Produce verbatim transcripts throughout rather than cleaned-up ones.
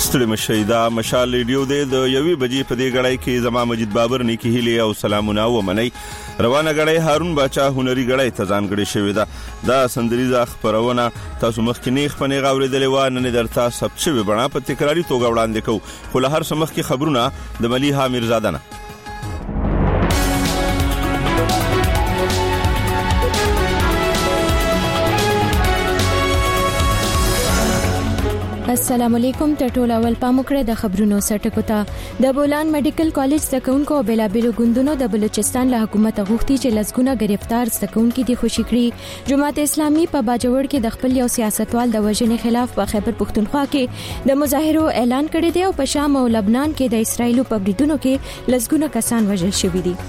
ستړي مشئ دا مشال ریډیو دی د یوې بجې په دې غړای کې زما مجید بابر نیکی هیله او سلامونه ومنئ. روانه غړای هارون باچا هنري غړای ته ځانګړې شوې ده. دا سندریزه خبرونه تاسو مخکې خپنې غوړېدلې و نن درته ثبت شوی بڼه په تکراری توګه وړاندې کوو. خو له هر څه مخکې خبرونه د ملیحه میرزاده نه. السلام علیکم. ټټول اول پاموکړه د خبرونو سرټکو ته د بولان میډیکل کالج زکونکو او بلابلو ګوندونو د بلوچستان له حکومت غوښتي چې لسګونه گرفتار زکونکو دي خوشی کړي. جماعت اسلامي په باجوړ کې د خپل یو سیاستوال د وژنې خلاف په خیبر پښتونخوا کې د مظاهرو اعلان کړی دی او په شام او لبنان کې د اسرایل په بریدونو کې لسګونه کسان وژل شوي دي.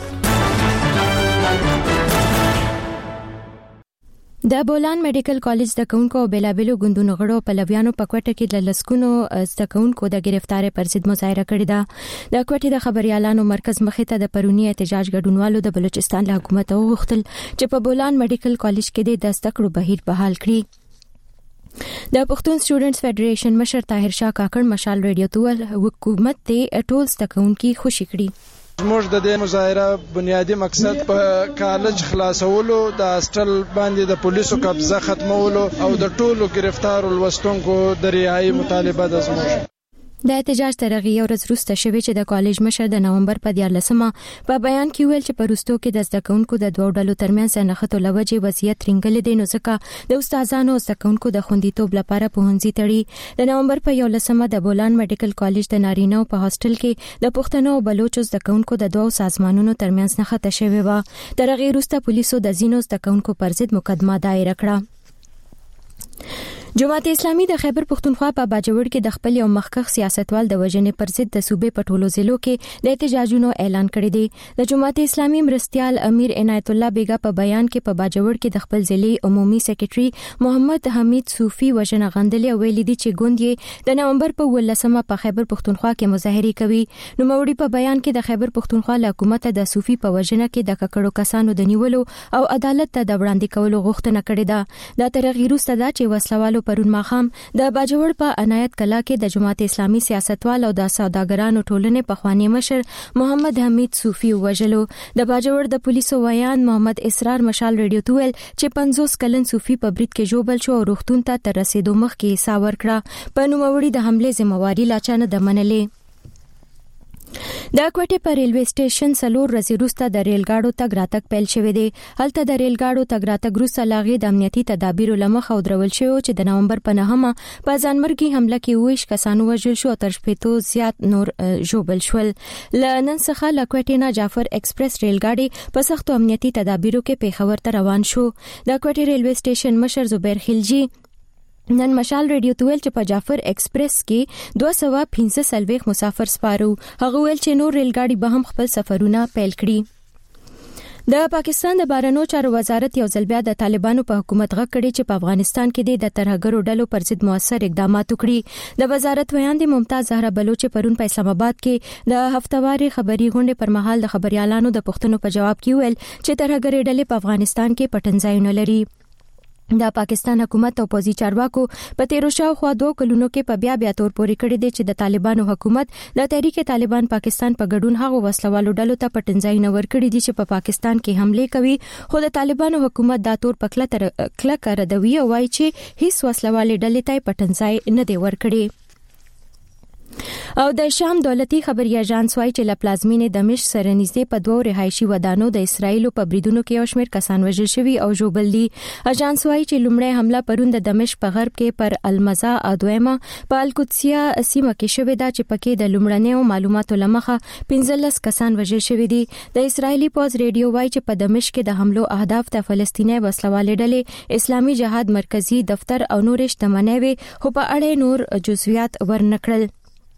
د بولان میډیکل کالج د کونکو او بلابلو ګوندونو غړو په لویانو په کوټه کې د لسکونو د کونکو د گرفتارۍ پر ضد مظاهره کړې ده. د کوټې د خبريالانو مرکز مخې ته د پرونی احتجاج ګډونوالو د بلوچستان له حکومت وغوښتل چې په بولان میډیکل کالج کې د زدهکړو بهیر بحال کړي. د پښتون سټوډنټس فدریشن مشر طاهر شاه کاکړ مشال ریډیو ته حکومت ته ټول زدهکونکي خوشی کړي. موږ د دې مظاهره بنیادی مقصد په کالج خلاصولو، د هاستل باندې د پولیسو قبضه ختمولو او د ټولو گرفتار ولوستونکو د رهایی مطالبه ده. زموږ د احتجاج ترغی او وروسته شوی چې د کالج مشر د نومبر په دیارلسمه په بیان کې ویل چې په روستو کې د زدهکونکو د دوه ډلو ترمنځ نښتو لوجې وضعیت رنګل دي، نو ځکه د استادانو او زدهکونکو د خوندیتوب لپاره پوهنځي تړي. د نومبر په یولسمه د بولان میډیکل کالج د نارینه په هاستل کې د پښتنو او بلوچو زدهکونکو د دوه سازمانونو ترمنځ نښته شوی و. ترغی وروسته پولیسو د زینو زدهکونکو پر ضد مقدمه دایره کړه. جماعت اسلامي د خیبر پښتونخوا په باجوړ کې د خپل یو مخکښ سیاستوال د وژنې پر ضد د صوبې په ټولو ضلعو کې د احتجاجونو اعلان کړی دی. د جماعت اسلامي مرستيال امیر عنایت الله بیگا په بیان کې په باجوړ کې د خپل ضلعي عمومي سیکریټري محمد حمید صوفي وژنه غندلې ویلي دي چې ګوند یې د نومبر په ولسمه په خیبر پښتونخوا کې مظاهره کوي. نو موري په بیان کې د خیبر پښتونخوا له حکومت د صوفي په وژنه کې د ککړو کسانو د نیولو او عدالت ته د وړاندې کولو غوښتنه کړې ده. دا ترغیر ستدا چې وسلوالو پرون ماخام د باجوړ په عنایت کلا کې د جماعت اسلامي سیاستوال او د سوداګرانو ټولنې په خواني مشر محمد حمید صوفي وژلو. د باجوړ د پولیسو ویان محمد اسرار مشال ریډیو ته ویل چې پنځوس کلن صوفي په برید کې جوړل شو او روغتون ته تر رسیدو مخکې ساور کړه. په نوموړي د حمله ذمہواری لا چانه د منلې. د کوټې په ریلوي سټیشن سلور ورځې وروسته د ریل ګاډو تګ راتګ پیل شوی دی. هلته د ریل ګاډو تګ راتګ وروسته لاغې د امنیتي تدابیرو لمخه ودرول شوی چې د نومبر په نهمه په ځانمرګي حمله کې ویش کسانو وژل شو او تر شپېتو زیات نور ژوبل شول. ل نن څخه له کوټې نه جعفر ایکسپریس ریل ګاډي په سختو امنیتي تدابیرو کې پیښور ته روان شو. د کوټې ریلوي سټیشن مشر زبیر خلجی نن مشال ریډیو ته ویل چې په جعفر ایکسپریس کې دوه سوه پنځه څلوېښت مسافر سپارو. هغه ویل چې نور ریل ګاډي به هم خپل سفرونه پیل کړي. د پاکستان د بهرنیو چارو وزارت یو ځل بیا د طالبانو په حکومت غږ کړی چې په افغانستان کې د ترهګرو ډلو پر ضد موثر اقدامات وکړي. د وزارت ویاندې ممتاز زهرا بلوچ پرون په اسلام آباد کې د هفتواري خبري غونډې پر مهال د خبريالانو د پوښتنو په جواب کې ویل چې ترهګري ډلې په افغانستان کې پټنځایونه لري. د پاکستان حکومت او پوزي چارواکو په تیرو شاوخوا دوه کلونو کې په بیا بیا تور پورې کړی دی چې د طالبانو حکومت د تحریک طالبان پاکستان په ګډون هغه وسلوالو ډلو ته پټنځای نه ورکړي دي چې په پا پاکستان کې حمله کوي. خو د طالبانو حکومت دا تور پکله تر کلک ردوي او وايي چې هیڅ وسلوالې ډلې ته پټنځای نه دی ورکړي. او د شام دولتي خبري اژانس وايي چې لپلازمینې دمشق سره نږدې په دوه رهایشي ودانو د اسرایل په بریدونو کې یو شمېر کسان وژل شوي او ژوبل دي. اژانس وايي چې لومړی حمله پرون د دمشق په غرب کې پر المزا او دویمه په القدسیه سیمه کې شوې ده چې پکې د لومړنیو معلوماتو لمخه پنځلس کسان وژل شوي دي. د اسرایلی پوز ریډیو وايي چې په دمشق کې د حملو اهداف د فلسطیني وسلوالې ډلې اسلامي جهاد مرکزی دفتر او نور شتمنۍ وي، خو په اړه نور جزئیات ورنکړل.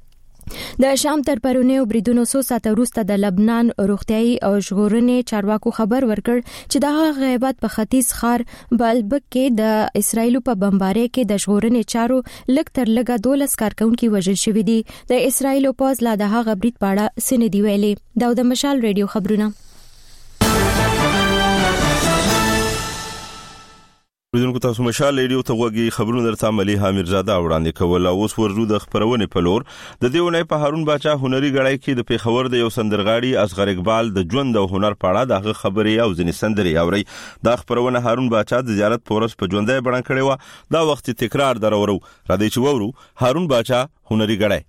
د شام تر پرونیو بریدونو څو ساعته وروسته د لبنان روغتيایي او ژغورنې چارواکو خبر ورکړ چې د غیبت په ختیځ ښار بالبک کې د اسرایل په بمبارۍ کې د ژغورنې چارو لږ تر لږه دولس کارکونکي وژل شوي دي. د اسرایل پوز لا د هغه برید په اړه څه نه دی ویلي. دا د مشال ریډیو خبرونه. ودونکو تاسو مشال ریډیو ته وګورئ خبرونه درته ملي حامد زاده وړاندې کول او اوس ورزو د خبرونه په لور د دیونه په هارون باچا هنري غړای کې د پیښور د یو سندرغاړي اصغر اقبال د ژوند او هنر په اړه دغه خبري او ځنې سندري اوري دا خبرونه هارون باچا د زیارت پورس په ژوندۍ بڼه کړي و دا وخت تکرار درورو را دي چې وورو هارون باچا هنري غړای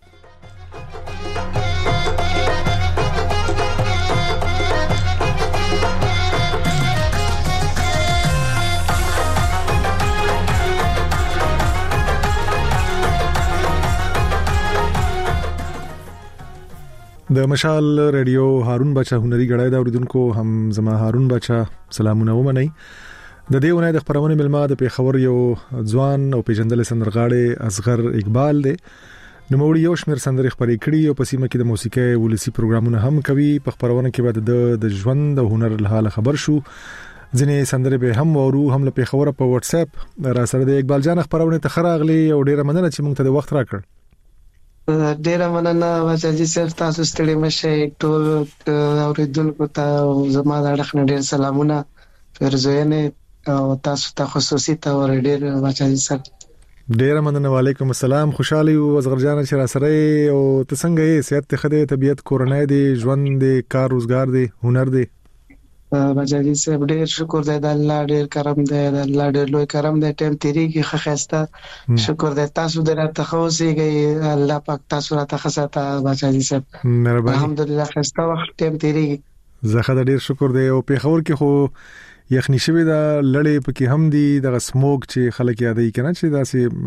د مشال ریډیو هارون باچا هنري غړای دا اوریدونکو هم زما هارون باچا سلامونه ومنئ د دې ونې د خبرونه ملما د پیښور یو ځوان او پیژندل سندرغاړي اصغر اقبال دی نو موږ یو شمیر سندري خبرې کړې او په سیمه کې د موسیقي ولسی پروګرامونه هم کوي په خبرونه کې بعد د ژوند او هنر له حاله خبر شو ځنې سندري به هم ورو هم له پیښور په واتس اپ را سره د اقبال جان خبرونه ته خراغلي او ډیره مننه چې موږ ته د وخت راکړ ډیره مننه واجی صرف تاسو ستړي مشه ټول اوریدونکو ته زما د اړخ نه ډیر سلامونه فرزوینه او تاسو ته خصوصي ته ډیر واجی صاحب ډیره مننه وعلیکم السلام خوشحالي او اصغر جان چې را سره او ته څنګه یې صحت خدای طبيعت کورنۍ دی ژوند دی کار روزګار دی هنر دی واجی صاحب ډیر شکر دی د الله ډیر کرم دی د الله ډیر لوی کرم دی ټیم تیریږي خخسته شکر دی تاسو درته خوسیږي الله پاک تاسو راته خسته واجی صاحب مهرباني الحمدلله خسته وخت ټیم تیریږي زه خدای ډیر شکر دی او په خبر کې خو یخنی شوی دا لړې پکې هم دي د سموک چې خلک یادې کنه چې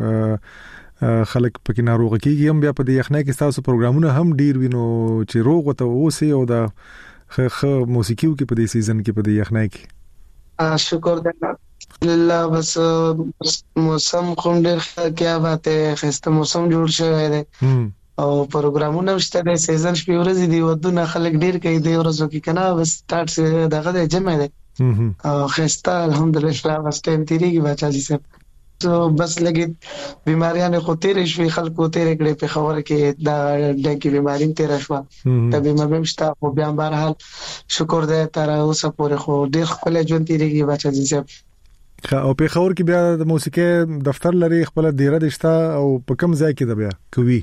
داسې خلک پکې ناروغ کیږي هم بیا په دې یخنۍ کې تاسو پروګرامونه هم ډیر وینو چې روغ وته اوسې او دا خ موسیقیو کې په دې سیزن کې په دې یخنۍ کې شکر دی الله بس موسم کوم ډیر ښه باته خسته موسم جوړ شوی دی او پروګرامونه شته د سیزن شپې ورځې دی ودونه خلک ډیر کوي د ورځو کې کنه بس سٹارټ دغه د جمع دی او خسته الحمدلله بس ټیم تیریږي بچا صاحب تو بس لګي بیماریاں خو تیرې شوې خلکو تیرې کړې په خبره کې دا ډېکی بیماری تیرې شو ته به مې مشتا خو بیا بهر حال شکر دې تر اوسه پورې خو ډېر خپل ژوند تیرېږي بچا صاحب او په خبر کې بیا د موسیقي دفتر لري خپل ډیره دشتا او په کوم ځای کې دا بیا کوي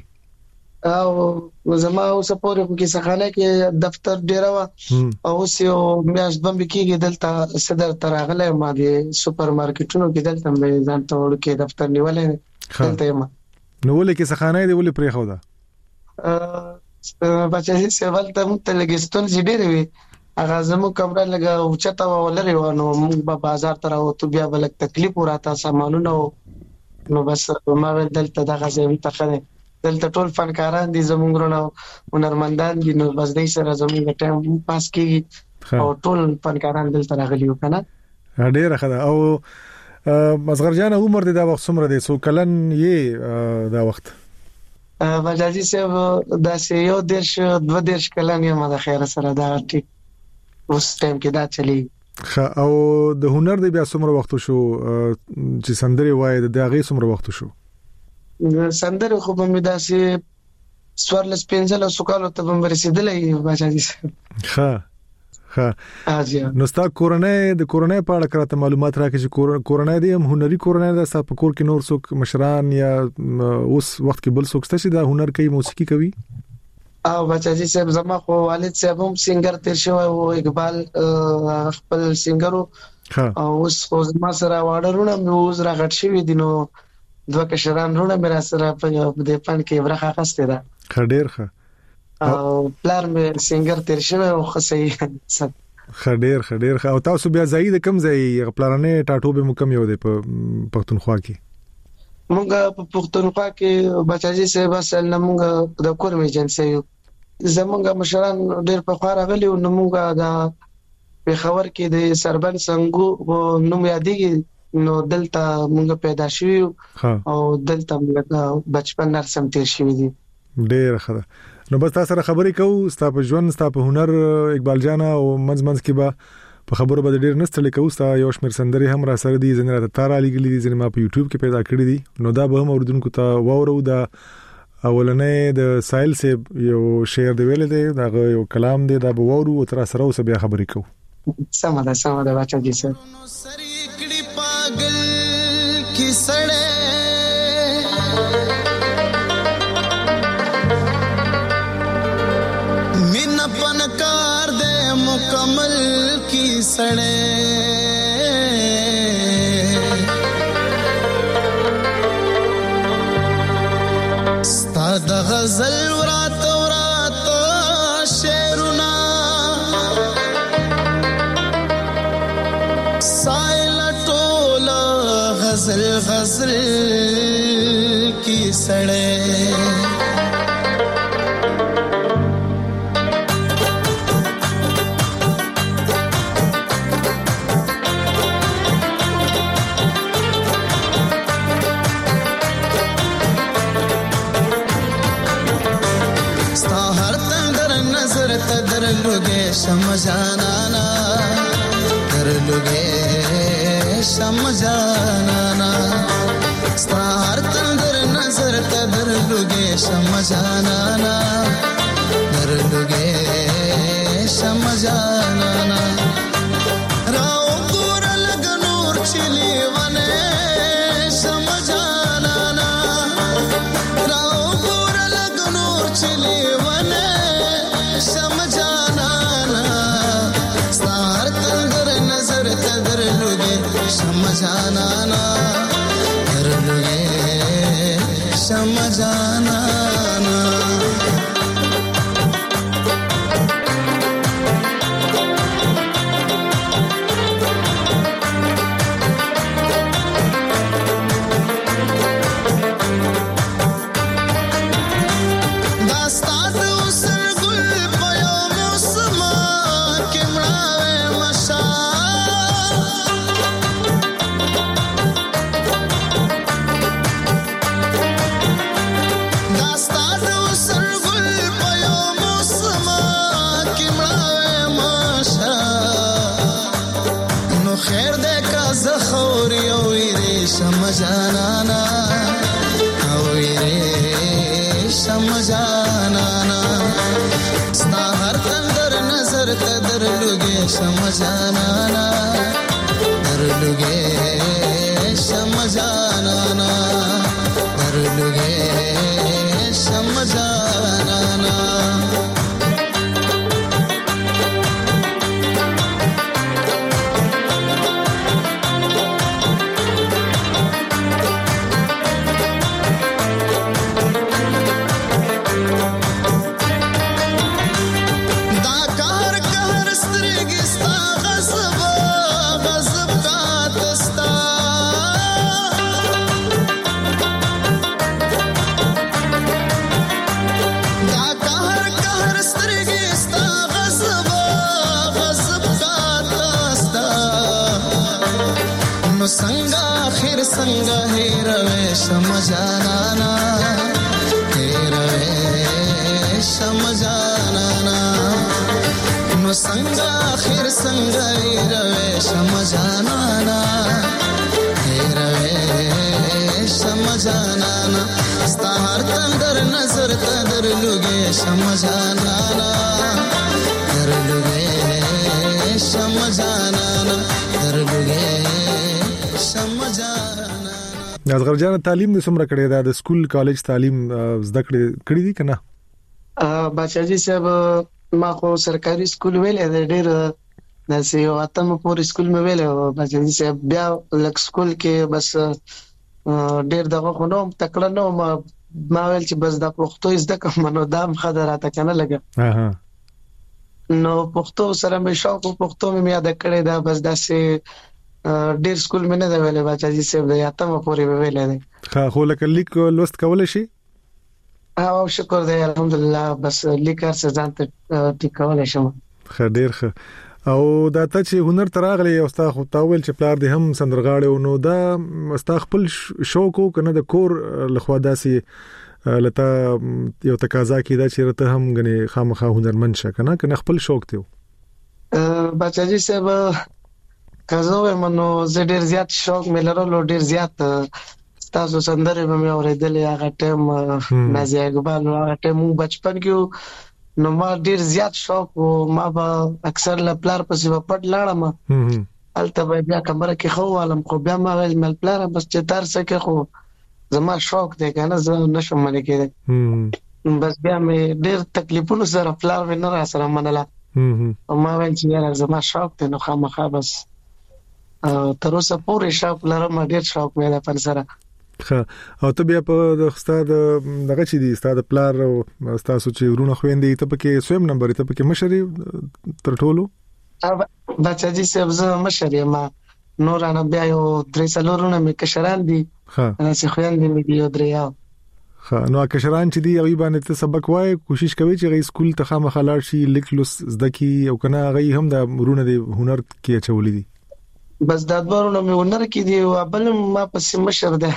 او زما اوسه پورې کې سخانه کې دفتر ډیره وا او اوس یو میاش بم کېږي دلته صدر تراغله ما دي سپر مارکیټونو کې دلته مې ځان ته وړ کې دفتر نیولې دلته ما نو ولې کې سخانه دی ولې پرې خو دا ا بچی سیوال ته مت لګستون زیډې وي هغه زمو کمره لګا او چتا ولري ونه موږ په بازار تر او تو بیا بل تکلیف وراته سامانونه نو بس ما دلته دغه ځای ته خنه دلته ټول فنکاران دي زموږ ورونه هنرمندان دي نو بس دې سره زموږ ټایم پاس کیږي او ټول فنکاران دلته راغلي وکنه ډېر ښه او اصغر جان عمر دې دا وخت څومره دی سو کلن یې دا وخت وجازي صاحب دا سه یو درش دو درش کلن یې ما د خیر سره دا ټیک اوس ټایم کې دا چلی او د هنر دی بیا څومره وخت شو چې سندري وای د هغه څومره وخت شو سندره خو به مې داسې سوارلس پنځل سوکالو ته به رسیدلې بچی ښه ښه اځه نو ستا کورنۍ د کورنۍ په اړه کراته معلومات راکړي چې کورنۍ د هم هنري کورنۍ د ستا په کور کې نور څوک مشران یا اوس وخت کې بل څوک چې د هنر کوي موسیقي کوي او بچی صاحب زما خو والد صاحب هم سنگر تیر شوی او اقبال خپل سنگرو او اوس خو زما سره واډرونه مې اوس راغټ شوی دي نو دوه کشران رونه مې را سره په دې پاند کې ورخه خسته ده خډیر ښه او پلار مې سنگر تیر شوی او خسې خډیر خډیر او تاسو بیا زید کم ځای پلانې ټاټو به مکم یو دی په پښتونخوا کې مونږ په پښتونخوا کې بچاجي صاحب اصل نه مونږ د کور مې جنسي یو زمونږ مشران ډېر په خار غلي او مونږ دا په خبر کې د سربن څنګه نوم یادېږي نو دلته مونږ پیدا شوی او دلته مونږ بچپن نرسم تیر شوی دي ډېر ښه نو بس تاسو سره خبرې کوو ستاسو ژوند ستاسو هنر اقبال جانا او منځ منځ کې به په خبرو به ډېر نستل کوو ستاسو یو شمیر سندري هم را سره دي زنه راته تار علی ګلی دي زنه ما په یوټیوب کې پیدا کړی دي نو دا به هم اوردونکو ته وورو دا اولنې د سایل سیب یو شعر دی ویل دی دا یو کلام دی دا به وورو تر سره اوس بیا خبرې کوو سم ده سم ده بچا دي سر سر کړي پاگل کی سړې مین پنکار دې مکمل کی سړې ستا د غزل ورات ورات شعرنا سایل ټول غزل غزل کی سړې शम जाना कर लुगे शम जाना स्तार तंदर नजर कदर लुगे शम जाना कर लुगे शम जाना राव दूर लग नूर चिली वने शम जाना राव दूर लग नूर चिली वने शम समझाना ना कर लुगे समझाना ना समझाना ना समझाना ना हर तंदर नजर कदर लुगे समझाना ना कर लुगे समझाना ना कर लुगे समझाना ना संगा आखिर संगा हे रवे समझाना ना हे रवे समझाना ना नो संगा आखिर संगा हे रवे समझाना ना हे रवे समझाना ना स्तार तंदर नजर कदर लुगे समझाना ना कर लुगे समझाना ना कर लुगे اصغر جان تعلیم د څومره کړی دا د سکول کالج تعلیم زده کړی کړی دي کنه ا بچاجي صاحب ما خو سرکاري سکول ویلې د ډېر د سیو اتم پور سکول مې ویلې بچاجي صاحب بیا لک سکول کې بس ډېر دغه خو نو تکړه نو ما ما ویل چې بس د پښتو زده کوم نو دام خدراته کنه لګا ها نو پښتو سره مې شوق پښتو مې یاد کړی دا بس داسې ډیر سکول مې نه دی ویلې بچاجي صاحب د یاتم پورې ویلې دی ها خو لکه لیک لوست کول شي او شکر دی الحمدلله بس لیکر څه ځان ته ټیکول شم خډیر خ او دا ته چې هنر تراغلی او ستا خو تاول چې پلار دې هم سندرغاړي نو دا ستا خپل شوق کنه د کور لخوا داسي لته یو تقاضا کیدا چې رته هم غني خامخا هنرمند شکنه کنه خپل شوق ته بچاجي صاحب کزو منو زه ډیر زیات شوق مې لرلو ډیر زیات تاسو سندره به مې اورېدلې هغه ټیم نازي اقبال هغه ټیم بچپن کې نو ما ډیر زیات شوق او ما به اکثر لپلار پسې په پټ لاړم الته بیا کمره کې خو عالم خو بیا ما ویل مل پلار بس چې تر څه کې خو زما شوق دی کنه زه نشم منې کېده بس بیا مې ډېر تکلیفونو سره پلار و نه را سره منله او ما ویل چې یاره زما شوق دی نو خامخا بس تر اوسه پورې شوق لرم ډېر شوق مې ده پر سره او ته بیا په د استاد دغه چې دی استاد پلار او تاسو چې ورونه خويندې ته پکې سویم نمبر ته پکې مشري تر ټولو بچا جی سب زه مشري ما نور انا بیا یو درې څلورونه مې کشران دي ها چې خويندې مې دی دریا ها نو کشران چې دی غي باندې ته سبق وای کوشش کوي چې غي سکول ته خامخا لاړ شي لیکلوس زدکی او کنه غي هم د ورونه دی هنر کې چولې دي بس دا دورونه مې ونر کې دی او بل ما پسې مشر ده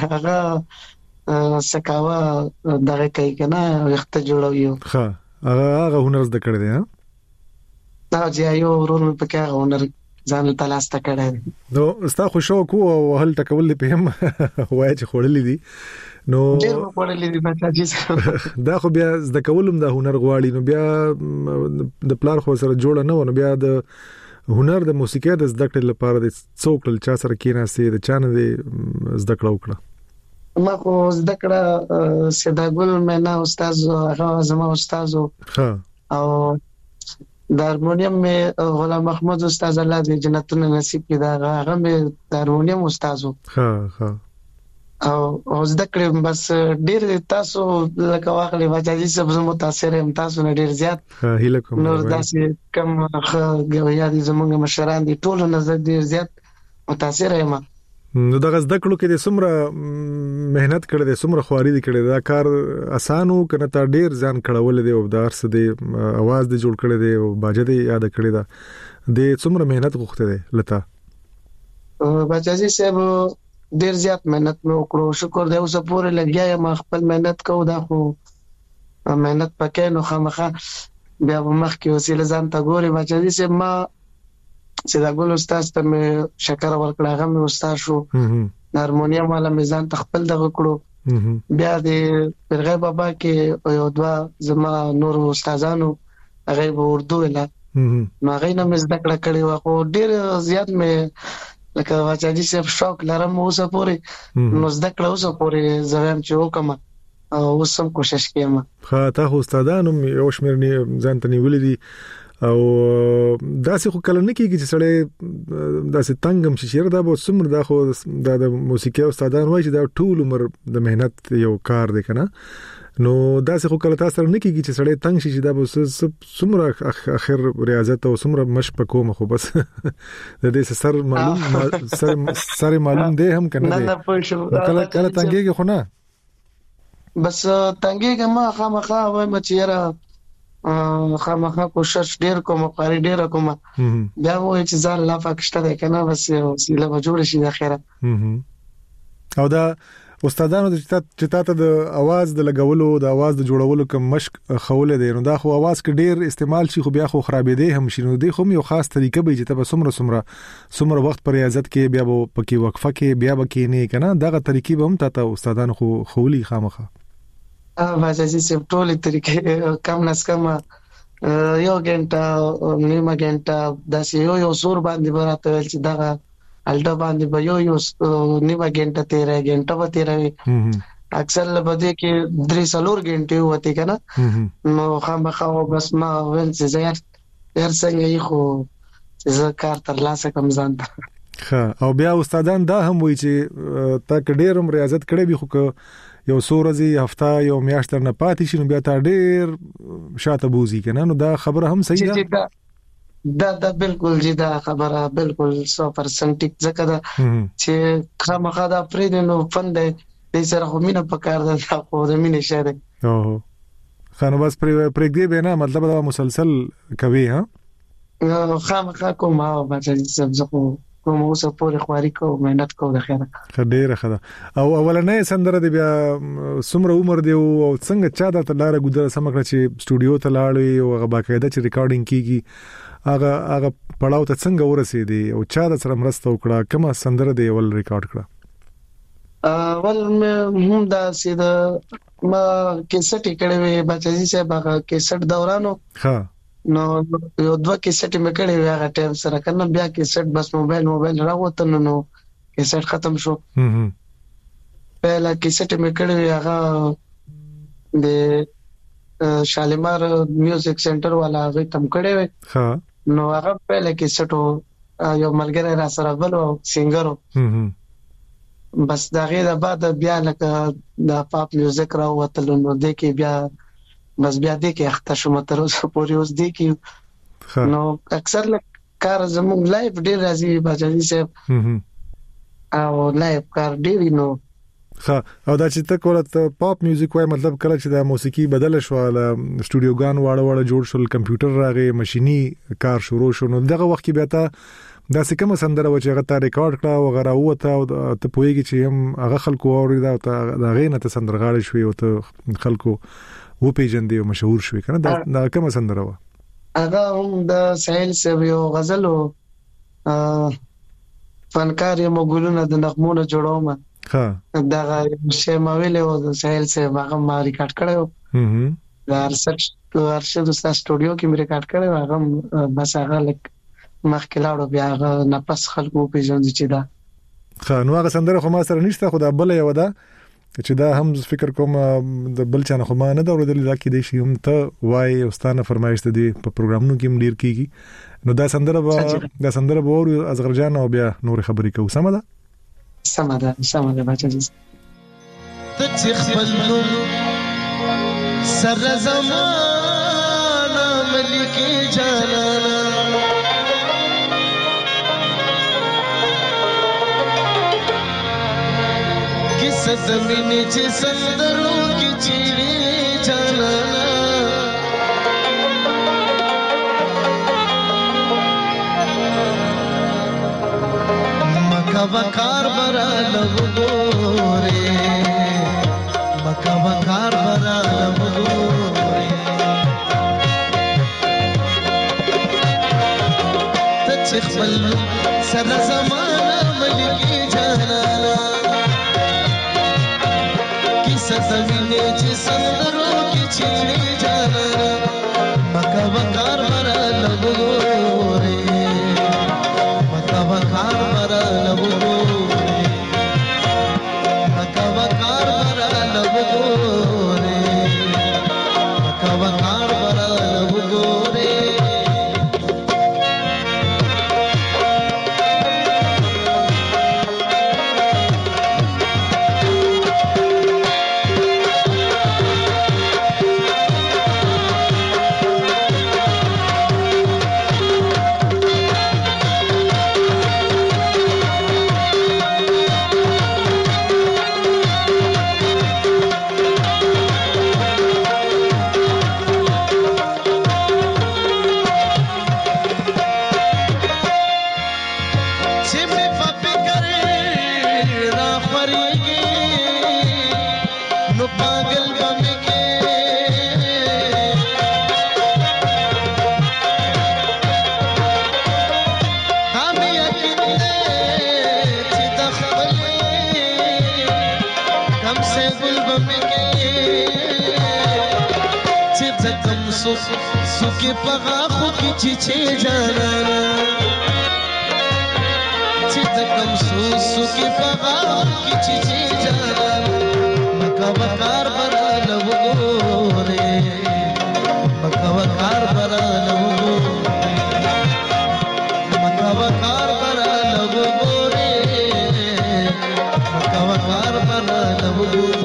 هغه سکاوا دغه کوي کنه وخت جوړوي ها هغه هغه هنر زده کړی دی ها دا چې یو ورور مې پکې هغه هنر ځان ته لاسته کړی نو ستا خو شوق او هل تکول په هم وای چې خړلې دي نو ډېر خړلې دي بچا چې دا خو بیا زده کولم د هنر غواړي نو بیا د پلار خو سره جوړ نه ونه بیا د هنر د موسیقي د زده کړې لپاره د څوکل چا سره کېناسي د چانه د زده کړه وکړه ما خو زده کړه سیدا ګل مې نه استاد هغه زما استاد او د هارمونیم مې غلام محمد استاد الله دې جنتونه نصیب کړي دا هغه مې د هارمونیم استاد ها ها او زده کړم بس ډیر تاسو لکه واخلې واجی سب زمو متاثر هم تاسو نه ډیر زیات هیله کوم نو داسې کم غویا دي زمونږ مشران دي ټول نظر ډیر زیات متاثر یم نو دا زده کړو کې د سمره مهنت کړې د سمره خواري دي کړې دا کار اسانو کنه تا ډیر ځان کړول دي او دارس دي आवाज دي جوړ کړې دي او باجه دي یاد کړې ده د سمره مهنت غوښته دي لتا بچاجي صاحب ډیر زیات مهنت مې وکړو شکر دې اوس پورې لګیا یم خپل مهنت کوو دا خو مهنت پکې نو خامخا بیا مخ کې وسیله ځان ته ګوري بچا دې چې ما چې دا ګل استاد ته مې شکر ورکړ هغه مې استاد شو هارمونیم والا مې ځان ته خپل دغه کړو بیا دې پرغه بابا کې یو دوا زما نور استادانو هغه به اردو ویلا نو هغه نه مې زده کړه کړې و خو ډیر زیات مې لکه واچاجي صاحب شوق لرم اوسه پورې نو زده کړه اوسه پورې زویم چې وکم او اوسم کوشش کوم ها ته استادانو یو شمیر نه ځان ته نیولې دي او داسې خو کله نه کیږي چې سړی داسې تنگم شي چیرې دا به څومره دا خو د موسیقي استادان وایي چې دا ټول عمر د مهنت یو کار دی کنه نو داسې خو کله تاسو سره نه کیږي چې سړی تنگ شي چې دا به څومره اخر ریاضت او څومره مش پکوم خو بس د دې سر معلوم سر سر معلوم دی هم کنه دی کله کله تنګيږي خو نه بس تنګيږي ما خامخا وای مچيره خامخا کوشش ډیر کوم قاری ډیر کوم بیا وای چې ځان لا پکشته ده کنه بس وسیله به جوړ شي د اخره او دا استادانو چې تاسو د आवाज د لګولو د आवाज د جوړولو کوم مشق خوله دي نو دا خو आवाज کې ډیر استعمال شي خو بیا خو خرابې دي هم شي نو دی خو یو خاص طریقه به چې تاسو سمره سمره سمره وخت پر ریاضت کې بیا به پکې وقفه کې بیا به کې نه کنه دغه طریقې به هم تاسو استادانو خو خولي خامخه اه واځي چې ټولې طریقې کم نس کم یو غنټه نیمه غنټه داسې یو یو زور باندې براته ول چې دغه الټا باندې به یو یو نیمه غنټه تیرې غنټه به تیرې اکثر لبدې کې درې څلور غنټې وته کنه نو خامخا بس ما ول چې زه هر څنګه یې خو زه کار تر لاسه کم ځان ها او بیا استادان دا هم وایي چې تا ډېر ریاضت کړې به خو یو سورزي هفته یو میاشت نه پاتې شي نو بیا تا ډېر شاته بوزي کنه نو دا خبره هم صحیح ده دا دا بالکل جی دا خبره بالکل سو پرسنټ ټیک ځکه دا چې خامخا دا پرې نو فن دی د سره خو مینه پکار ده خو د مینه شته اوه خانو بس پرې پرې دی به نه مطلب دا مسلسل کوي ها خامخا کوم او باندې سبزه کوم اوسه پورې خواري کو مهنت کو د خیره خډيره خدا او اولنې سندره دی بیا سمره عمر دی او څنګه چا د تلاره ګذر سمکړه چې سټوډیو ته لاړی او هغه باقاعده چې ریکارډینګ کیږي هغه هغه پړاو ته څنګه ورسېدی او چا د سره مرسته وکړه کومه سندره دی ول ریکارډ کړه اول هم دا سیده ما کیسټ کړه وی بچی صاحب هغه کیسټ دورانو ها نو یو دوه کیسټ مې کړې وی هغه ټایم سره کنه بیا کیسټ بس موبایل موبایل راوته نو نو کیسټ ختم شو. پهلا کیسټ مې کړې وی هغه د شالیمار میوزیک سنټر والا هغه تم کړې وی. ها نو هغه پهلا کیسټ یو ملګری را سره بل او سنگرو. بس دا غیر بعد بیا لکه د پاپ میوزیک راوته نو د کې بیا بس بیا دې کې اخته شوم تر اوسه پورې اوس دې کې نو اکثر لک کار زموږ لایف ډیر راځي باجی صاحب او لایف کار ډیر نو ها او دا چې ته کوله ته پاپ میوزیک وای مطلب کله چې د موسیقي بدل شو له سټوډیوګان واړه واړه جوړ شول کمپیوټر راغی ماشيني کار شروع شو نو دغه وخت کې بیا ته دا څه کوم سندره و چې هغه ته ریکارډ کړه او غره وته او ته پوهیږي چې هم هغه خلکو اوري دا دا غینه ته سندرغاړي شوی او ته خلکو و پیجن دی او مشهور شوی کنه دا, دا کوم سندره و هغه هم د ساحل سیو غزل او فنکار یې مغولونه د نغمونه جوړوم ها دا شی ما ویله او د ساحل سیو هغه ما ریکارډ کړو هم دا ریسرچ ارشد د سټوډیو کې مې ریکارډ کړو هغه بس هغه لک مخکلاړو بیا هغه نفس خلکو پیجن چې دا ها نو هغه سندره خو ما سره نشته خو دا بل یو ده چې دا هم فکر کوم د بل چانه خو ما نه دا ورته لکه دی شي هم ته وای او ستانه فرمایش ته دی په پروګرامونو کې مډیر کیږي نو دا سندره به دا سندره به ور ازغرجان او بیا نور خبرې کوو سم ده سم ده سم ده بچا ته چې خپل نور سر زمانہ ملکی جانانا زمینی چې سندرو کې چیرې جانانا مکا وکار برا لو ګورې مکا وکار برا لو ګورې ته چې خپل سره زمانہ ملکی جانانا زمینه چې سندرو کې چیرې جانانا مکا وکار برا لګورې مکا وکار برا لګورې مکا وکار برا لګورې مکا وکار برا لګورې सुके पगा खुकी चिचे जाना चितकम सु सुके पगा खुकी चिचे जाना मका वकार बरा लव गोरे मका वकार बरा लव मका वकार बरा लव गोरे मका वकार बरा लव गोरे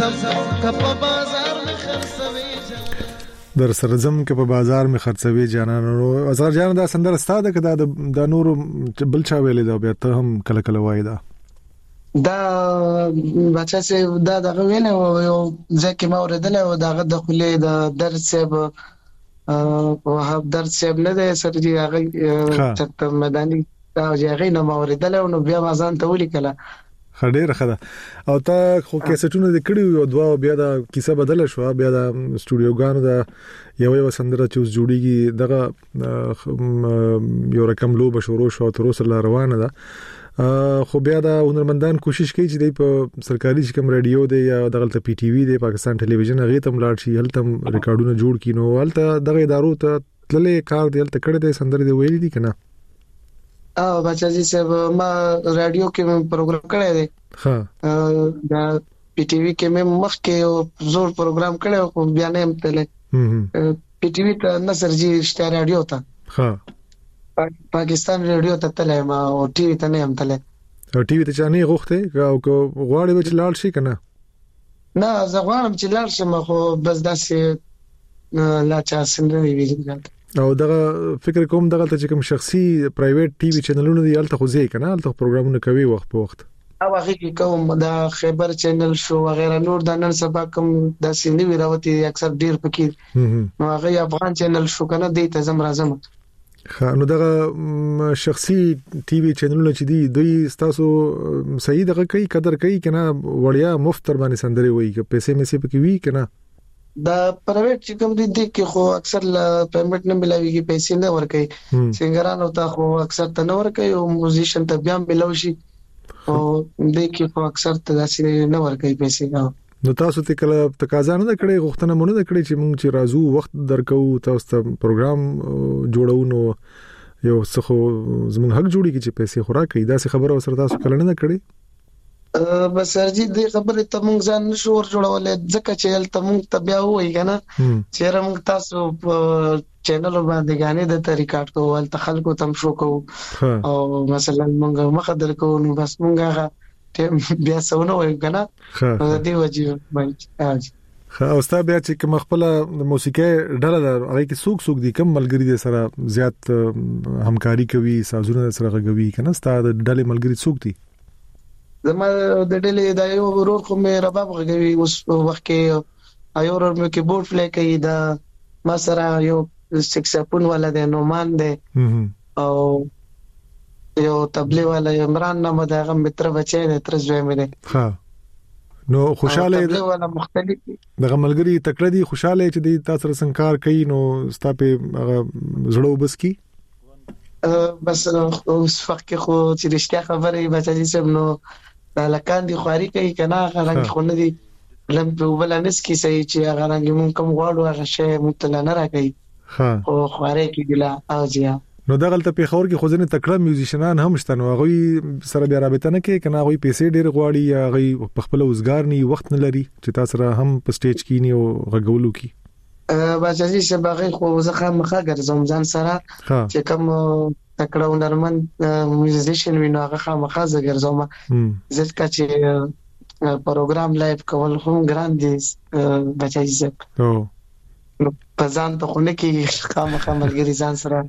کپ بازار می خرڅوي در سره زم کې په بازار می خرڅوي جانانو. اصغر جان دا سندره ستاده کده د نور بل چا ویلې دا بیا ته هم کله کله وای دا دا بچا سه دا دغه ویل او ځکه ما اوریدل او دغه د خلې د درس سیب او هغه درس سیب نه ده سره دی هغه چې مداني دا هغه نه ما اوریدل او بیا ما ځان ته ولیکله خډیر خدا او تا خو کیسټونه د کړي یو دوا بیا دا کیسه بدل شو بیا دا سټوډیو غانو دا یو یو سندره چې اوس جوړیږي دغه یو رقم لو بشورو شو تر اوسه روانه ده خو بیا دا هنرمندان کوشش کوي چې د په سرکاري کوم رادیو دی یا دغه پی ټي وی دی پاکستان ټلویزیون هغه تم لاړ شي هلته ریکارډونه جوړ کینو هلته دغه ادارو ته تللې کار دی هلته کړه د سندره دی ویلې دي کنه او بچا جی صاحب ما رادیو کې پروګرام کړی دی ها دا پی ټي وی کې مې مخ کې زور پروګرام کړی او بیا نه هم تله پی ټي وی ته نصر جی شته رادیو ته ها پاکستان رادیو ته تله ما او ټي وی ته نه هم تله او ټي وی ته چانه غوښته او غواړي به چې لاړ شي کنه نه زه غواړم چې لاړ شم خو بس داسې لا چا سندره ویل او دغه فکر کوم دغه ته کوم شخصي پرایویټ ټي وی چینلونه دی الته خو ځای کنه الته پروګرامونه کوي وخت په وخت او هغه کې کوم دا خیبر چینل شو وغیرہ نور د نن سبا کوم د سینې وراوتی اکثر ډیر پکې نو هغه افغان چینل شو کنه دی ته زم راځم نو دغه شخصي ټي وی چینلونه چې دی دوی تاسو صحیح دغه کوي قدر کوي کنه وړیا مفت تر باندې سندري وایي که پیسې مې سي پکې وی کنه دا پرایویټ چې کوم دي کې خو اکثر پیمنٹ نه ملاويږي پیسې نه ورکوي سنگرانو ته خو اکثر ته نه ورکوي او موزیشن ته بیا ملاوي شي او دې کې خو اکثر ته داسې نه ورکوي پیسې نو تاسو ته کله تقاضا نه کړې غوښتنه مونږ نه کړې چې مونږ چې رازو وخت درکو تاسو ته پروګرام جوړو نو یو څه خو زموږ حق جوړي کې چې پیسې خوراکي دا څه خبره وسره تاسو کله نه کړې بس سرجی دې خبره ته مونږ ځان نشو ور جوړولې ځکه چې ال ته مونږ ته بیا وایي کنه چې را مونږ تاسو چینل باندې غانې د طریقات کوو ال خلکو تم شو کوو او مثلا مونږ مخدر کوو نو بس مونږه بیا سونه وایي کنه دې وجه باندې خا اوستا بیا چې کوم خپل موسیقي ډله ده هغه کې سوق سوق دي کم ملګری دي سره زیات همکاري کوي سازونه سره غوي کنه ستاسو ډله ملګری سوق دي زما د ډلې د یو ورور خو مې رباب غوي اوس وخت کې ایو ورور مې کیبورډ پلی کوي دا ما سره یو سکسفون والا دی نومان دی او یو تبلی والا عمران نامه دا غم متر بچی دی تر ځوی مې دی ها نو خوشاله تبلی والا مختلف دغه ملګری تکړه دي خوشاله چې د تاسو سره څنګه کوي نو ستاسو زړه وبس کی بس اوس وخت کې خو چې رښتیا خبرې بچی سم نو دا لکان دي خواري کوي کنه هغه خو نه دي لم په بلانس کې صحیح چې هغه رنګ مونږ کوم غواړو هغه شی متل نه راکړي ها او خواري کې ګلا او جیا نو دغه ته په خور کې خو ځنه تکړه میوزیشنان هم شته نو هغه سره بیا رابطه نه کوي کنه هغه پیسې ډېر غواړي یا هغه په خپل وزګار نه وخت نه لري چې تاسو سره هم په سټیج کې نه او غږولو کې بچی چې باغې خو زخه مخه ګرځوم ځان سره چې کوم تکړه ونرمن میوزیشن وینو هغه خامخا زګرځوم ځکه چې پروګرام لایو کول هم ګران دي بچی چې او نو پزان ته خو نه کې خامخا ملګری ځان سره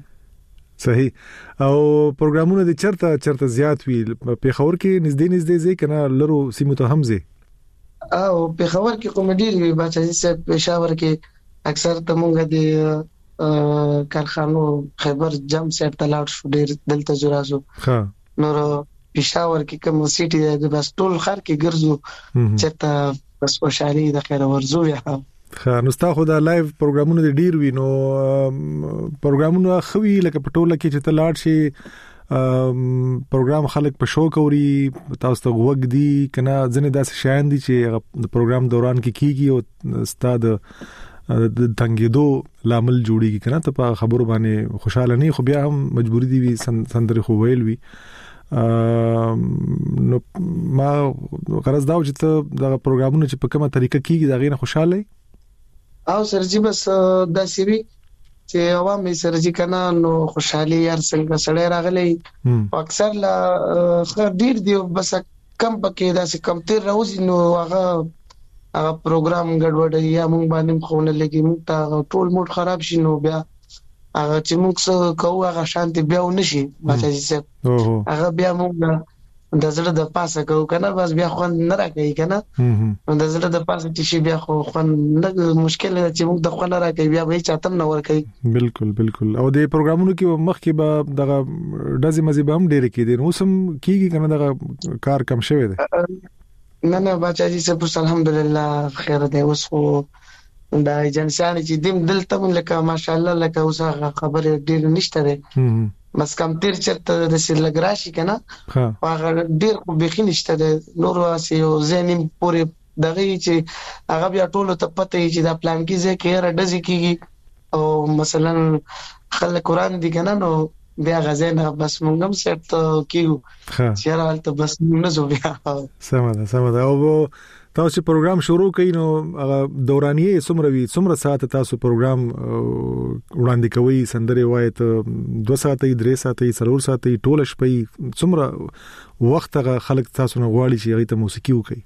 صحیح او پروګرامونه د چرته چرته زیات وی په خبر کې نږدې نږدې ځای کنه لرو سیمو ته هم ځي او په خبر کې کومډي وی بچی چې پېښور کې اکثر ته مونږ د کارخانو خیبر جام سیټ تلاړ شو ډیر دلته جوړاسو ها نور پېښور کې کوم سیټي د بس ټول خر کې ګرځو چې ته بس خوشالي د خیر ورزو یا ها نو تاسو دا لایو پروګرامونه ډیر وینو پروګرامونه خوي لکه پټوله کې چې تلاړ شي پروګرام خلک په شو کوي تاسو ته وګ دي کنه ځنه داسې شایان دي چې د پروګرام دوران کې کیږي او ستاد د تنګیدو لامل جوړیږي کنه ته په خبرو باندې خوشاله نه خو بیا هم مجبوری دي وي سندري خو ویل وي نو ما غرض دا چې ته د پروګرامونو چې په کومه طریقه کیږي دا غینه خوشاله او سرجی بس دا سیوی چې عوام یې سرجی کنه نو خوشحالي یار څنګه سړی راغلی اکثر لا خیر ډیر دی بس کم پکې دا چې کم تیر راوځي نو هغه هغه پروګرام ګډوډ یا مونږ باندې خونه لګي مونږ ته ټول موډ خراب شي نو بیا هغه چې موږ څه کوو هغه شانتي بیا ونشي باچا جی صاحب هغه بیا موږ د زړه د پاسه کوو کنه بس بیا خو نه راکې کنه د زړه د پاسه چې شي بیا خو خو نه مشکل دی چې موږ د خو نه راکې بیا به چاته نه ور کوي. بالکل بالکل. او د پروګرامونو کې مخ کې به دغه دزي مزي به هم ډېر کې دي نو سم کیږي کنه دغه کار کم شوی دی. نه نه باچا جی صاحب الحمدلله خیر دی. اوس خو دا ایجنسیان چې دیم دلته لکه ماشاءالله لکه اوس خبره ډېر نشته ده بس کم تیر چرته د سیلګراشي کنه هغه ډېر خو بخښ نشته ده نور واسي او زینم پوره دغه چې هغه بیا ټول ته پته چې دا پلان کې ځکه یې راډزي کیږي او مثلا خلک قران دي کنه نو بیا غزنه بس مونږ هم سټ کیو چې راځي بس نه زو بیا سم ده سم ده. او تاسو پروګرام شروع کین نو دورانیه څومره وی څومره ساعت تاسو پروګرام وړاندې کوي سندره وای ته دوه ساعتې درې ساعتې څلور ساعتې ټول شپې څومره وخت خلک تاسو نه غواړي چې هغه ته موسیقي وکړي.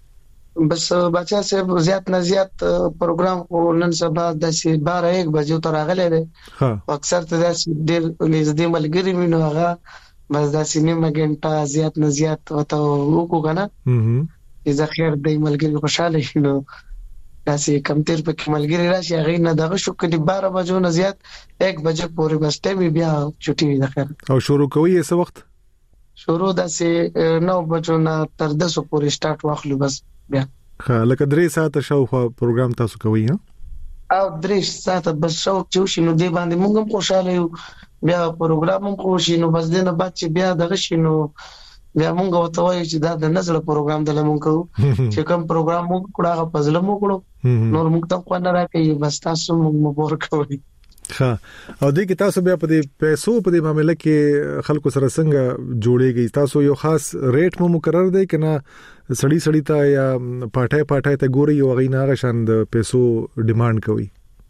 بس بچا صاحب زیات نه زیات پروګرام نن سبا د سی بارہ ایک بجو تر راغله ده اکثر ته د ډیر نږدې ملګری مینو هغه بس د سینما غنټه زیات نه زیات وته وکړو کنه اذا خیر د ملګری خوشاله شینو داسې کم تیر په ملګری راشي هغه نه دغه شو کدي بارہ بجو نه زیات یک بجې پورې بس ټیم بیا چټي وي د خیر. او شروع کوي څه وخت؟ شروع داسې نو بجو نه تر دسو پورې سٹارټ واخلو بس بیا لکه درې ساعت شو پروګرام تاسو کوي ها او درې ساعت بس شو چې شنو دی باندې موږ هم خوشاله یو بیا پروګرام هم خوشی نو بس دنه بعد چې بیا دغه شنو بیا موږ وته وایو چې دا د نزل پروګرام د لمون کوو چې کوم پروګرام موږ کړه پزله موږ کړو نور موږ ته خو نه راکې بس تاسو موږ مبور کوي. ها او دې کې تاسو بیا په دې پیسو په دې معاملې کې خلکو سره څنګه جوړیږي تاسو یو خاص ریټ مو مقرر دی کنه سړی سړی ته یا پټه پټه ته ګوري او غي نه غشان د پیسو ډیماند کوي؟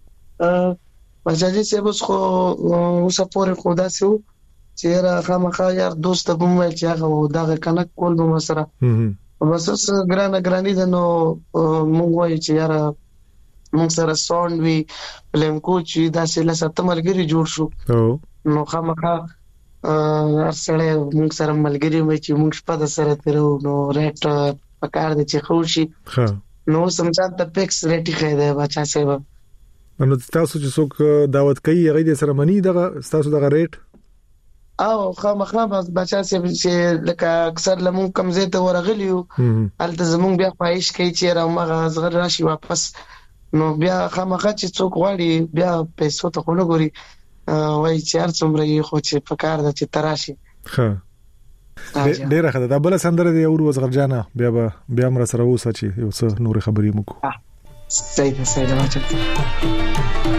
ا مجازي سبوس خو اوسه پورې خدا سو چې را خامخا یار دوست به مې چې هغه دغه کنه کول به مسره بس اوس ګرانه ګرانی د نو مونږ وایي چې یار مونږ سره ساوند وی فلم کوچ داسې لسته ملګری جوړ شو نو خامخا ارسله مونږ سره ملګری مې چې مونږ شپه د سره تیرو نو ریټ پکار دي چې خوشي نو سمجان ته پکس ریټي خیده بچا سیبه نو تاسو چې څوک دعوت کوي هغه د سره منی دغه تاسو دغه ریټ او خامخا بس بچا چې لکه اکثر لمون کم زیته ورغلیو الته زمون بیا خواهش کوي چې را مغه زغر راشي واپس نو بیا خامخا چې څوک غواړي بیا پیسو ته خونه ګوري وای چې هر څومره یې خو چې پکار ده چې تراشي. ها ډیره خدای دا بل سندره دی او زغرجانه بیا بیا مر سره وسه چې یو څه نور خبرې مکو. صحیح صحیح راځي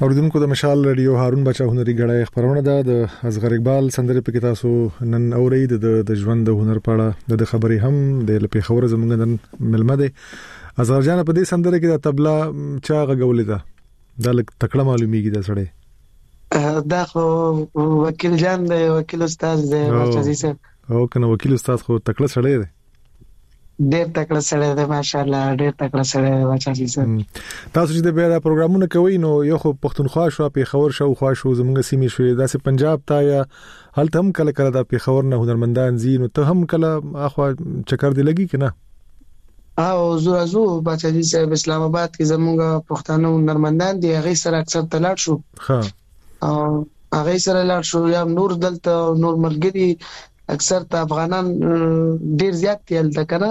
اوریدونکو د مشال رادیو هارون بچا هنري غړای خبرونه ده د اصغر اقبال سندره په کې تاسو نن اورید د ژوند د هنر په اړه د خبرې هم د لپاره خبره زمونږ نن ملمه ده. اصغر جان په دې سندره کې د تبلا چا غولې ده دا لک تکړه معلومیږي دا سړی دا خو وکیل جان دی وکیل استاد دی بچا جی سر او کنه وکیل استاد خو تکړه سړی دی ډېر تکړه سره ده ماشاءالله ډېر تکړه سره ده بچا سي سر. تاسو چې د بیا پروګرامونه کوي نو یو خو پښتونخوا شو په خبر شو خو شو زمونږ سیمې شوې داسې پنجاب تا یا هلته هم کله کله د په خبر نه هنرمندان زی نو ته هم کله اخوا چکر دی لګي کنه او زو زو بچا جی سر اسلام آباد کې زمونږ پښتانه هنرمندان دي هغه سره اکثر تلاټ شو ها او هغه سره لاړ شو یا نور دلته نور ملګری اکثر ته افغانان ډیر زیات تل تکره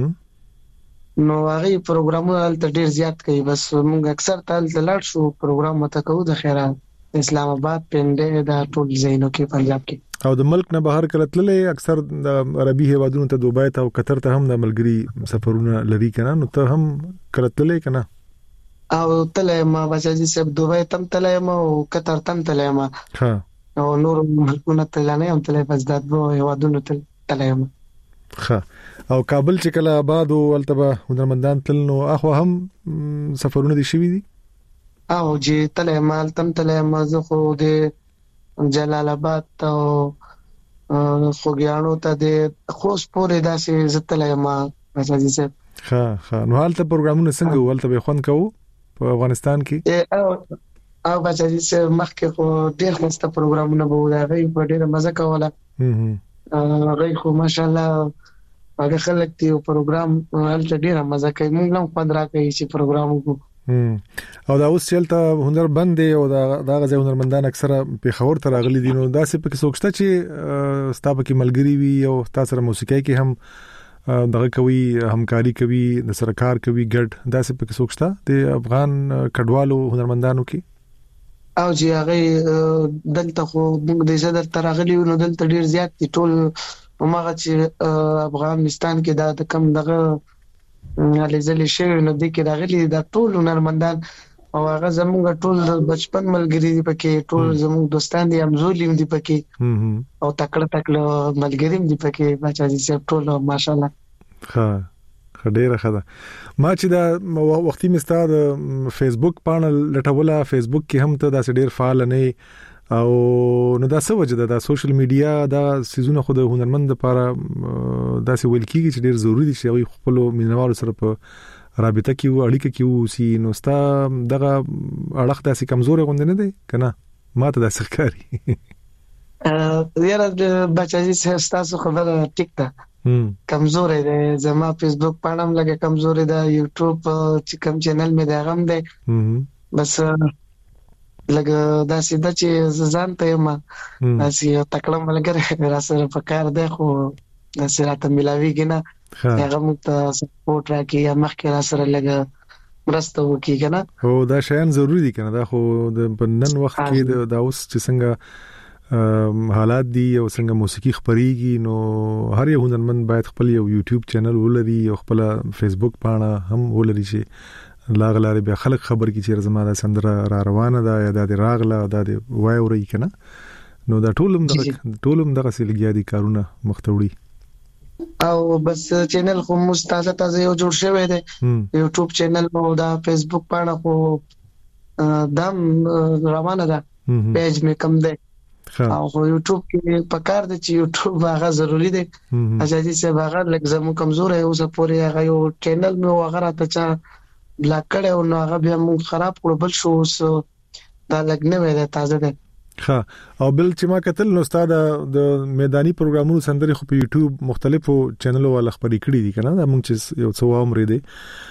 نو هغه پروګرامونه تل ډیر زیات کوي بس موږ اکثر تل لاړ شو پروګرام مته کوو د خیرات اسلام آباد پنده د ټول زینو کې پنجاب کې او د ملک نه بهر کله تللې اکثر د عربي هیوادونو ته دوبای ته او قطر ته هم د ملګری سفرونه لري کنه نو ته هم کله تللې کنه او تلې ما بچی سب دوبای تم تلې ما او قطر تم تلې ما ها او نور ملکونه تلانه هم تلې پس دات وو هیوادونو تلې ما ها او کابل چې کله آباد او التبه هنرمندان تل نو اخو هم سفرونه دي شوي دي او چې تلې ما تم تلې ما زه خو د جلال آباد او خوګیانو ته د خوست پورې داسې زتلې ما بچی سب ها ها نو حالت پروګرامونه څنګه ولته به خوان کوو په افغانستان کې او او بچا جی سر مخکې خو ډېر خسته پروګرامونه به ودا غي په ډېر مزه کوله هغه غي خو ماشاءالله هغه خلک دی پروګرام هلته ډېر مزه کوي موږ هم خو درا کوي چې پروګرام وکړو او دا اوس چلته هنر بند دی او دا دا غزه هنرمندان اکثره په خبر تر اغلی دي نو دا سه پکې سوچته چې ستاسو کې ملګری وي او تاسو سره موسیقي کې هم دغه کوي همکاري کوي د سرکار کوي ګډ دا سه پکې سوچته د افغان کډوالو هنرمندانو کې او چې هغه دلته خو موږ د زړه ترغلی نو دلته ډیر زیات دي ټول همغه چې افغانستان کې دا کم دغه علي شي نو د کې راغلي دا ټول هنرمندان او هغه زموږ ټول بچپن ملګری دي پکې ټول زموږ دوستان دي همزولیم دي پکې او تکړه تکړه ملګریم دي پکې بچا دي سب ټول ماشاءالله ها ډیره ښه ده. ما چې دا وختي مستا د فیسبوک پاڼه لټوله فیسبوک کې هم ته دا ډیر فعال نه او نو دا څه وجه ده دا سوشل میډیا دا سيزونه خو د هنرمند لپاره دا څه ویل کیږي چې ډیر ضروری دي چې خپل مینوالو سره په رابطه کې و اړیکه کې و سي نو ستا دغه اړه داسې کمزوري غوند نه دي کنه ما ته دا ښکاری ا یاره بچی تاسو خبره ټیک ده کمزورې ده زما فیسبوک پاڼه لګه کمزورې ده یوټیوب چې کوم چینل مې ده غم ده بس لګه دا سیده چې ځان ته ما اسی تکړه ملګری را سره پکار ده خو د سره ملاویږي نه هغه مو ته سپورټ راکې یا مخکې را سره لګه مرسته وکړي کنه هو دا شیان ضروری دي کنه دا خو د نن وخت کې دا اوس چې څنګه حالات دي او څنګه موسیقي خبريږي نو هر یو هنرمند باید خپل یو یوټیوب چینل ولري او خپل فیسبوک پاڼه هم ولري چې لاغلاره به خلک خبر کی چې زما د سندره را روانه ده یا د راغله د وای اوري کنه نو دا ټولم د ټولم دغه سلګیا دي کارونه مختوړي او بس چینل خو مستازه تازه یو جوړ شوی دی یوټیوب چینل او دا فیسبوک پاڼه خو دم روانه ده پیج مې کم ده او یوټیوب کې پکار دي چې یوټیوب هغه ضروری دی اجازه سه هغه لږ زمو کمزور ہے اوس پورې هغه یو چینل مې وغیرہ ته چا بلاک کړو نو هغه بیا مون خراب کړو بل شو دا لږ نه وای تازه ده ها او بل چې ما کتل نو استاد د میداني پروګرامونو سندري خو په یوټیوب مختلفو چینلو ول خبرې کړې دي کنه دا مونږ چې یو څو عمر دی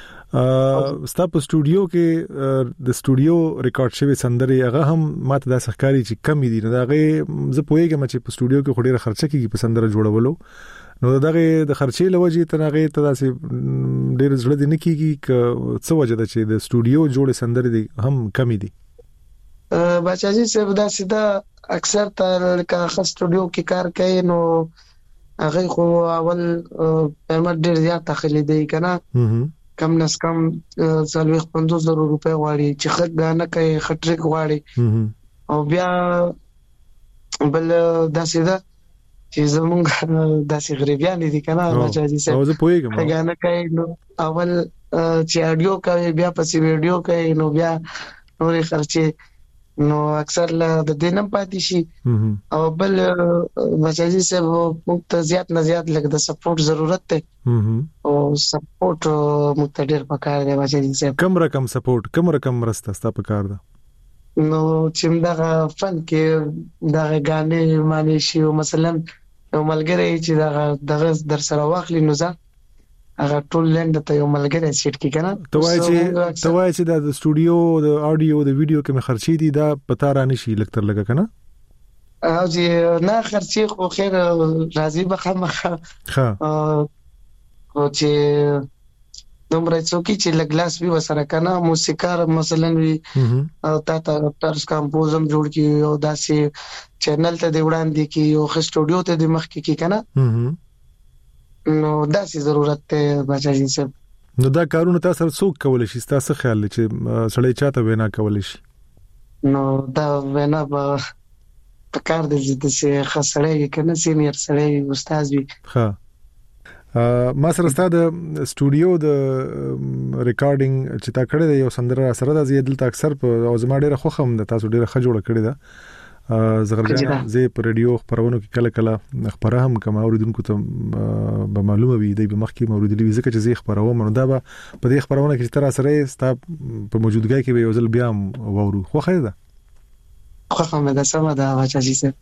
ا ستا په سټوډیو کې د سټوډیو ریکارډ شوی سندري هغه هم ماته د سخکاری چې کم دي نو دا غي زه پوهیږم چې په سټوډیو کې خوري خرچه کیږي په سندره جوړولو نو دغه د خرچې لوجې تنغه ته داسې ډیر زړه دي نه کیږي ک څه وجه ده چې د سټوډیو جوړ سندري دي هم کم دي بچاجي سره دا سیده اکثر تر کا سټوډیو کې کار کوي نو هغه خو اول پیمنټ ډیر زیات تخلي دی کنه کم نس کم څلوېښت پنځوس زره روپۍ غواړي چې ښه ګانه کوي ښه ټریک غواړي او بیا بل داسې ده چې زمونږ داسې غریبیان دي که نه مجازي صاحب ښه ګانه کوي نو اول چې اډیو کوي بیا پسې ویډیو کوي نو بیا نورې خرچې نو اکثر له د دې نه پاتې شي او بل مجازي صاحب موږ ته زیات نه زیات لږ د سپورټ ضرورت دی او سپورټ موږ ته ډېر پکار دی مجازي صاحب. کم رقم سپورټ کم رقم مرسته ستا پکار ده نو چې دغه فن کې دغه غانې معنی شي او مثلا یو ملګری چې دغه دغه در سره واخلي نو ځه هغه ټول لند ته یو ملګری سیټ کی کنه ته وایي چې ته وایي چې د سټوډیو د اډیو د ویډیو کې مې خرچې دي دا پتا را نشي لکتر لګه کنه او چې نه خرچې خو خیر راضي به خامخه ها او چې دومره څوکي چې لګلاس وی وسره کنه موسیقار مثلا وی او تا ته ترس کمپوزم جوړ کی او داسې چینل ته دی وړاندې کی او خ سټوډیو ته دی مخ کی کنه نو داسې ضرورت ته بچی صاحب. نو دا کارونه تاسو څوک کولای شي تاسو خیال لري چې سړی چاته وینا کولای شي نو دا وینا به پکار دی چې خسړی کنه سینیر سړی استاد وي. ها ما سره ستاسو د سټوډیو د ریکارډینګ چې تا کړی دی یو سندره سره د زیدل تا اکثر په اوزما ډیره خوخم د تاسو ډیره ښه جوړه کړی ده زغرګان زه په رادیو خبرونو کې کله کله خبره هم کوم اوریدونکو ته به معلومه وي دی به مخکې موریدلی وي ځکه چې زه خبرو منو دا به په دې خبرونه کې تر سره ستاسو په موجودګۍ کې به یو ځل بیا وورو خو خیر ده خو هم دا سم ده واچي سه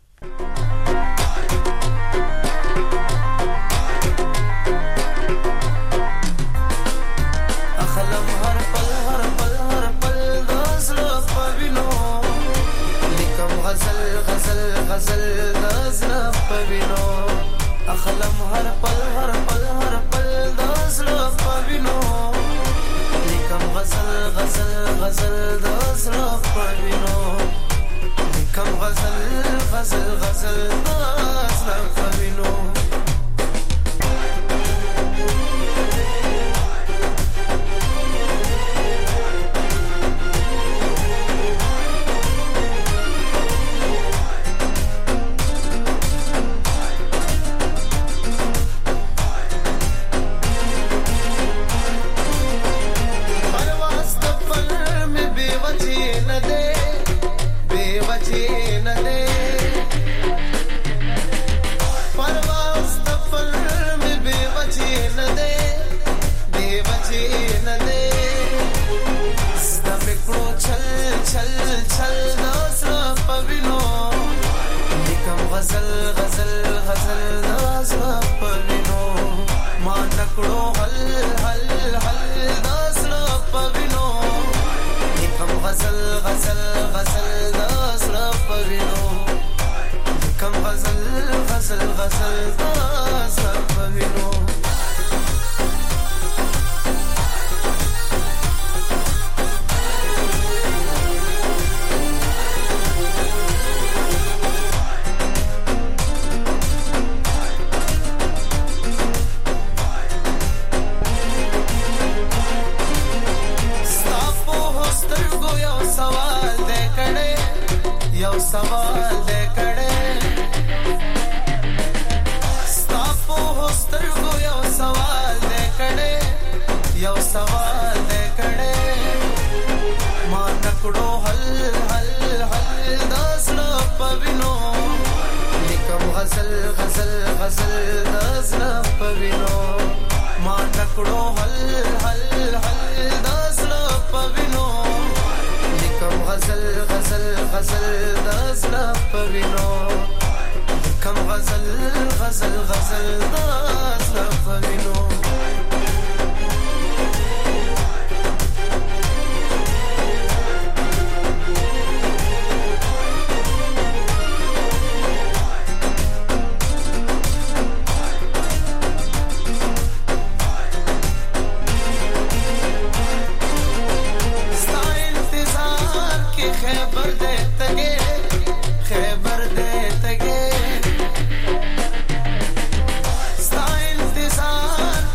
Style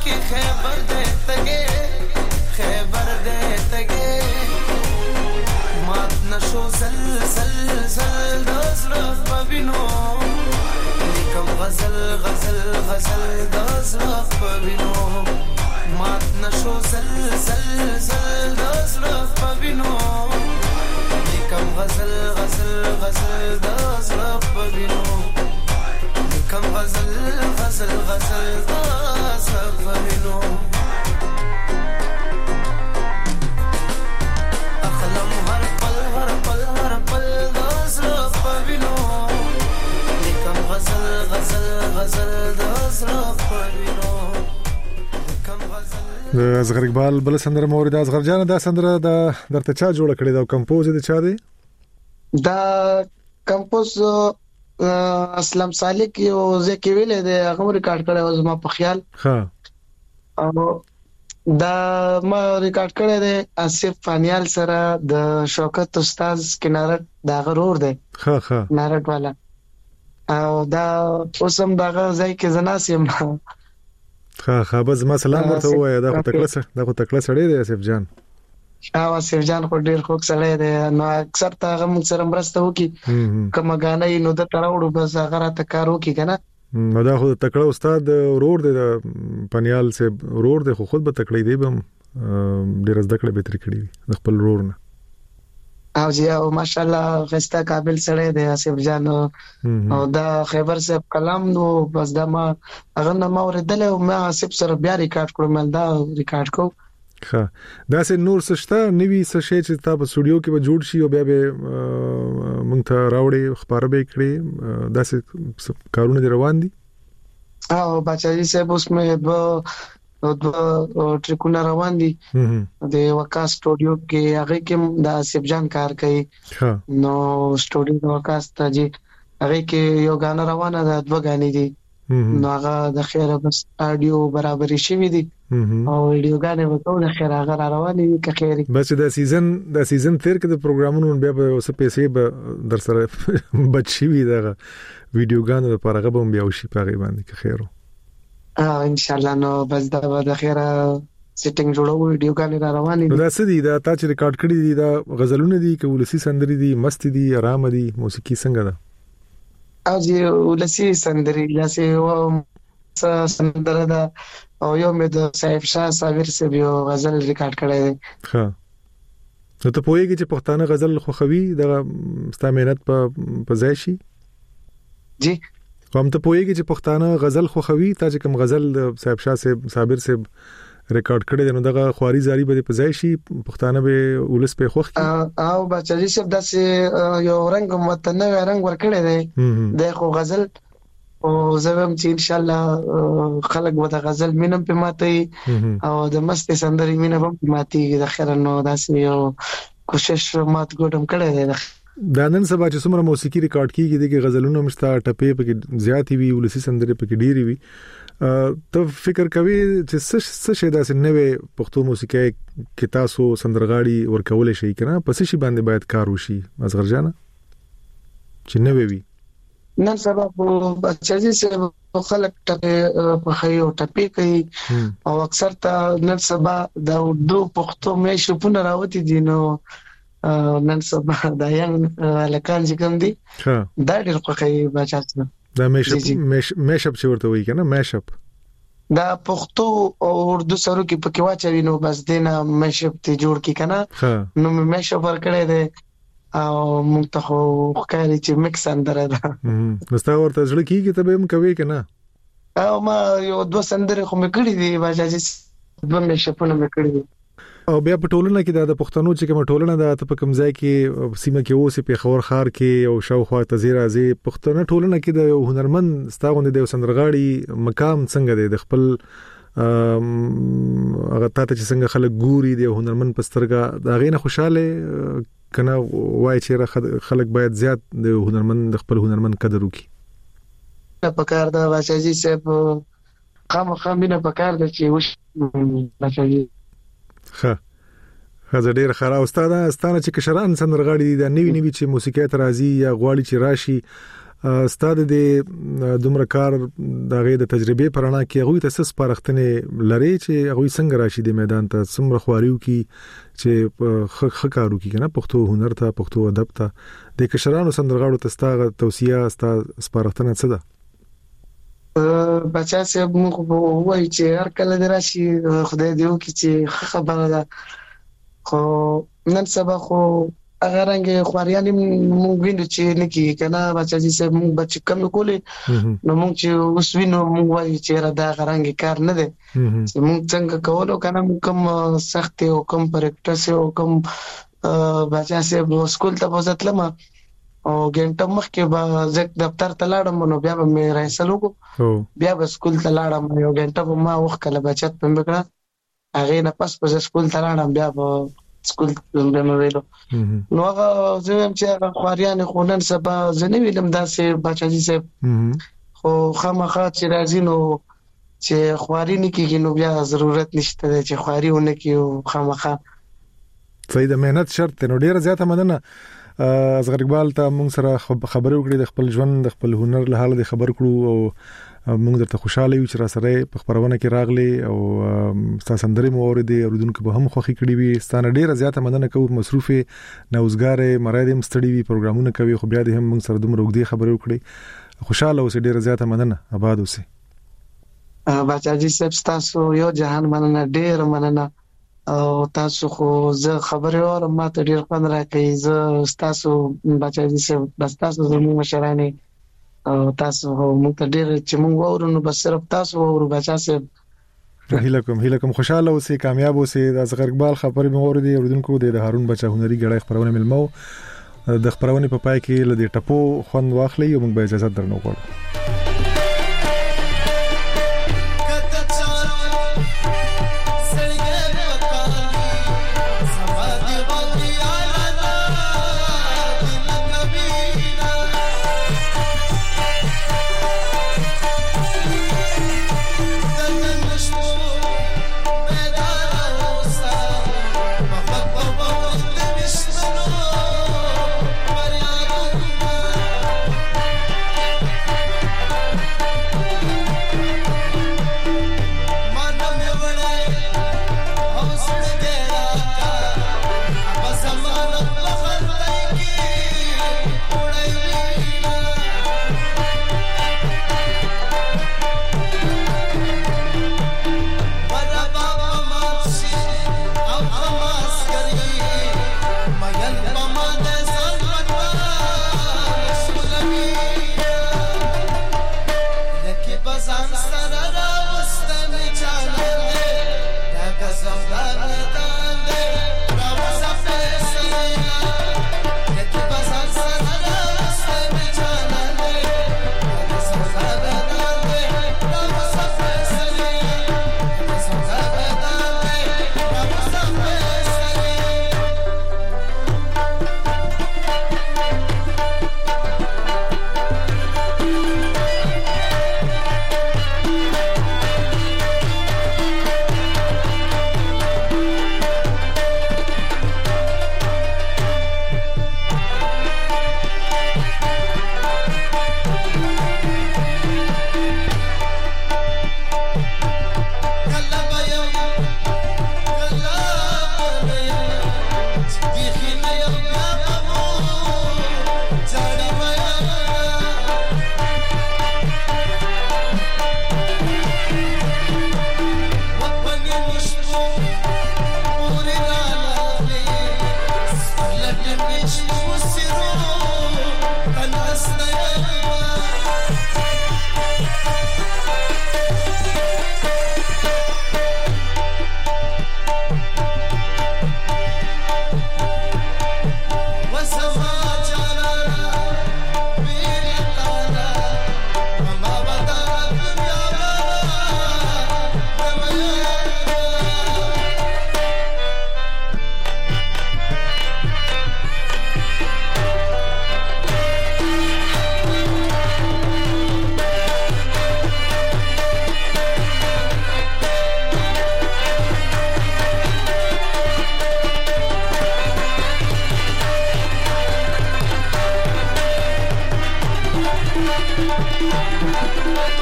سل سل سل دزر پوینو لیکم غزل غزل غزل دزر پوینو مات نشو سل سل سل دزر پوینو لیکم غزل غزل غزل دزر پوینو لیکم غزل غزل غزل دزر پوینو د اصغر اقبال بل سندره مورید اصغر جان دا سندره دا درته چا جوړ کړی دا کمپوز دي چا دی دا کمپوز اسلام صالح یو ځکه ویلې دی هغه ریکارډ کړی او زما په خیال ها او دا ما ریکارډ کړی دی آصف فانیال سره د شوکت استاد کنارت دا غرور دی ها ها نارت والا او دا اوسم دغه ځای کې زناسیم ها ها بس ما سلام ورته وای دا خو تکړه دا خو تکړه سړی دی آصف جان او آصف جان خو ډیر خوږ سړی دی نو اکثر تا هغه موږ سره مرسته وکي کوم غانې نو د تراوړو بس هغه را تکارو کی کنه نو دا خو تکړه استاد ورور دی د پنیال سے ورور دی خو خود به تکړه دی بم ډیر زده کړې به تر کړی د خپل ورور نه او جی او ماشاءالله غستا قابل سره دی آصف جان او دا خیبر صاحب کلام نو بس دا ما هغه نه ما ورېدل او ما آصف سره بیا ریکارډ کړم مل دا ریکارډ کو ها دا سه نور سشتا نوی سشې چې تاسو په سټوډیو کې به جوړ شي او بیا به مونږ ته راوړي خبره به کړی دا سه کارونه دی روان دي او بچای صاحب اوس مې به او د ټریکونه روان دي د وکاس سټوډیو کې هغه کې د آصف جان کار کوي نو سټوډیو د وکاس ته جی هغه کې یو غانا روانه ده دوه غانې دي نو هغه د خیره بس اډیو برابرې شوی دي او ویډیو غانې وکاو د خیره هغه روانې دي که خیري بس د سیزن د سیزن تیر کې د پروګرامونو بیا به اوس پیسې به در سره بچي وي دغه ویډیو غانې لپاره هغه به بیا وشي په باندې که خیرو اه ان شاء الله نو بس دا د خیره سیټینګ جوړو ویډیو غانې را روانې دي دا سدي دا تا چې ریکارډ کړی دي دا غزلونه دي که ولسی سندري دي مست دي آرام دي موسیقي څنګه ده او جی ولسی سندري لاسه سندره ده او یو مې د صاحب شاه صابر سے یو غزل ریکارډ کړی دی ها نو ته پوهیږي چې پښتانه غزل خوخوي د ستا مهنت په پځای شي جی کوم ته پوهیږي چې پښتانه غزل خوخوي تا چې کوم غزل د صاحب شاه صاحب صابر صاحب ریکارډ کړی دی نو دغه خواري زاری به په ځای شي پښتانه به ولس په خوخ کی او بچی صاحب داسې یو رنگ متنوع رنگ ور کړی دی د خو غزل او زویم چې ان شاء الله خلک به د غزل مینم په ماتي او د مست سندري مینم په ماتي د خیر نو داسې یو کوشش مات ګډم کړی دی دا نن سبا چې څومره موسیقي ریکارډ کیږي د غزلونو مشتا ټپې پکې زیاتې وي ولسی سندري پکې ډېری وي ته فکر کوي چې څه څه شي داسې نوې پښتو موسیقي کې تاسو سندرغاړي ورکول شي کنه پس شي باندې باید کار وشي اصغر جان چې نوې وي نن سبا په بچی سره خلک ټپې په خيو ټپې کوي او اکثر ته نن سبا د اردو پښتو مې شپونه راوتی دي نو نن سبا دا یان لکان چې کوم دي دا ډېر خوخي بچاته دا میشپ میشپ چې ورته وایي کنه میشپ دا پښتو او اردو سره کې پکې واچوي نو بس دینه میشپ ته جوړ کی کنه نو میشپ ور کړی دی او موږ ته خو ښکاري چې مکس اندره ده نو ستا ورته ځل کیږي ته به هم کوي کنه او ما یو دوه سندره خو مې کړی دی بچا دوه میشپونه مې کړی دي او بیا په ټولنه کې د پښتنو چې کوم ټولنه د په کوم ځای کې سیمه کې اوسې په خور خار کې او شاوخوا تزیر ازي پښتنه ټولنه کې د هنرمند ستاغوند د سندرغاړي مقام څنګه دی د خپل هغه ته چې څنګه خلک ګوري د هنرمند پسترګه دا غینه خوشاله کنه وای چې خلک باید زیات د هنرمند د خپل هنرمند قدر وکړي په کار دا واچي چې خامخا مینه په کار د چې وش واچي ها هغه ډیر خراب استاد استانه چې کشران سندرغاړي د نوی نوی چې موسیقي ترازی یا غواړي چې راشي استاد دې دومره کار د غي د تجربه پرانا کې هغه ته سس پرختنه لري چې هغه څنګه راشي د میدان ته څومره خواریو کې چې خکارو کې کنه پښتو هنر ته پښتو ادب ته د کشرانو سندرغاړو ته ستاسو توصيه ستاسو سپارښتنه څه ده؟ بچا سه موږ وایي چې هر کله دراشي خدای دې وکړي چې خبره ده خو نن سبا خو اگر رنګ خواریان موږ وینو چې نکی کنه بچا چې موږ بچ کم کولې نو موږ چې اوس وینو موږ وایي چې را دا غرانګ کار نه دی چې موږ څنګه کولو کنه موږ کوم سخت او کوم پریکټس او کوم بچا چې سکول ته وځتلم او ګنټه مخکې به زه دفتر ته لاړم نو بیا به مې راځلو کو بیا به سکول ته لاړم یو ګنټه به ما وخت کله بچت پم وکړه هغه نه پس په سکول ته لاړم بیا به سکول ته مې ویلو نو هغه زه هم چې هغه خواریان خو نن سبا زه نه ویلم داسې بچی صاحب خو خامخا چې راځي نو چې خواري نه کیږي نو بیا ضرورت نشته چې خواري ونه کیو خامخا صحیح د مهنت شرط نو ډیره زیاته مننه اصغر اقبال ته موږ سره خبرې وکړې د خپل ژوند د خپل هنر له حاله خبر کړو او موږ درته خوشاله یو چې را سره په خبرونه کې راغلي او تاسو سندري مو اوریدي اوریدونکو به هم خوخي کړی وي ستانه ډیره زیاته مننه کوم مصروفه نوزګار مرادم ستړي وي پروګرامونه کوي خو بیا دې هم موږ سره دومره وګړي خبرې وکړي خوشاله اوسې ډیره زیاته مننه آباد اوسې بچاجي صاحب تاسو یو جهان مننه ډیره مننه او تاسو خو زه خبرې اورم ما ته ډیر خوند راکړي زه تاسو بچاجي صاحب بس تاسو زموږ مشرانه او تاسو موږ ته ډیر چې موږ وورو نو بس صرف تاسو وورو بچا صاحب هیله کوم هیله کوم خوشاله اوسئ کامیاب اوسئ د اصغر اقبال خبرې مې اوریدي اوریدونکو د هارون بچا هنري غړای خبرونه ملمو د خبرونه په پای کې لدی ټپو خوند واخلي او موږ به اجازه درنو غواړو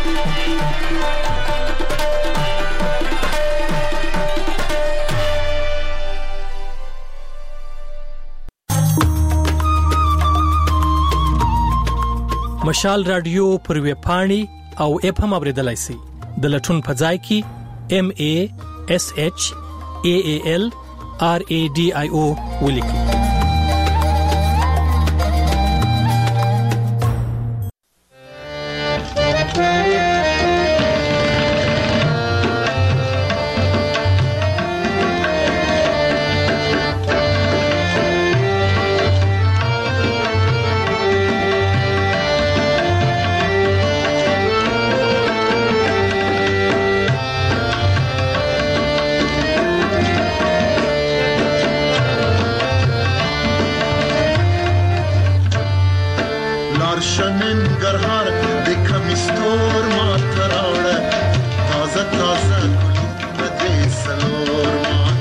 مشال رادیو پر ویب پاڼې او اپ هم اوریدلای شئ. د لټون په ځای کې ام ای اس اچ ای ای ال آر ای ډي آی او ولیکئ. ننګرهار د کمیستور ما تراړه تازه تازه ګلونه دې سلور ما